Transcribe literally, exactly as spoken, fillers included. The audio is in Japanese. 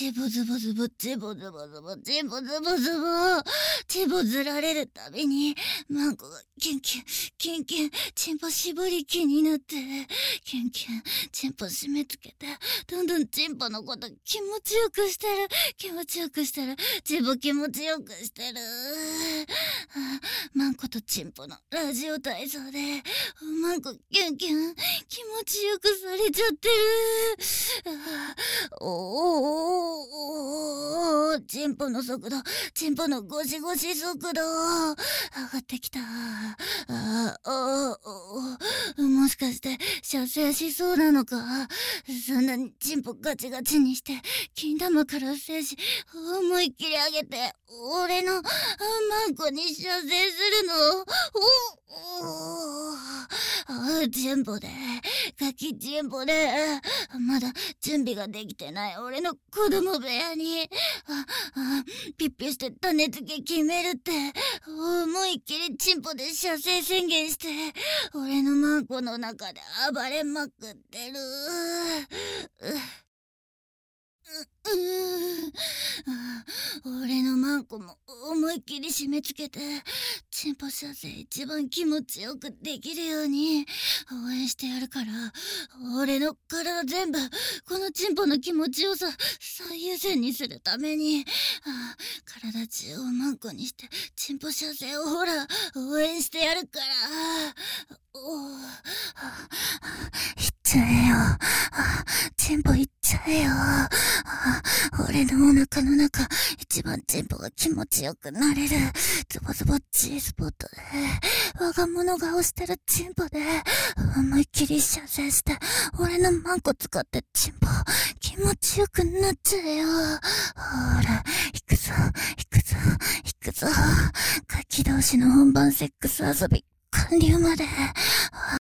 チボズボズボ、チボズボズボ、チボズボズボ、チボずられるたびに、マンコがキュンキュン、キュンキュン、チンポ絞り気になって、キュンキュン、チンポ締め付けて、どんどんチンポのこと気持ちよくしてる、気持ちよくしてる、チンポ気持ちよくしてる。マンコとチンポのラジオ体操で、マンコキュンキュン、気持ちよくされちゃってる。おーおー、チンポの速度、チンポのゴシゴシ速度、上がってきた。あああ、もしかして、射精しそうなのか。そんなにチンポガチガチにして、金玉から精子、思いっきり上げて、俺のマンコに射精するの。おおあ、チンポで、ガキチンポで、まだ準備ができてない俺の子供部屋に、ああピッピして種付け決めるって、思いっきりチンポで射精宣言して、俺のマンコの中で暴れまくってる。ううう俺のマンコも思いっきり締め付けて、チンポ射精一番気持ちよくできるように応援してやるから、俺の体全部このチンポの気持ちよさ最優先にするために、あ体中をマンコにしてチンポ射精をほら応援してやるから。おいっちゃえよ、チンポいっちゃえよ。俺のお腹の中、一番チンポが気持ちよくなれるズボズボチースポットで、我が物顔してるチンポで思いっきり射精して、俺のマンコ使ってチンポ気持ちよくなっちゃえよ。ほら行くぞ行くぞ行くぞ、ガキ同士の本番セックス遊び完了まで。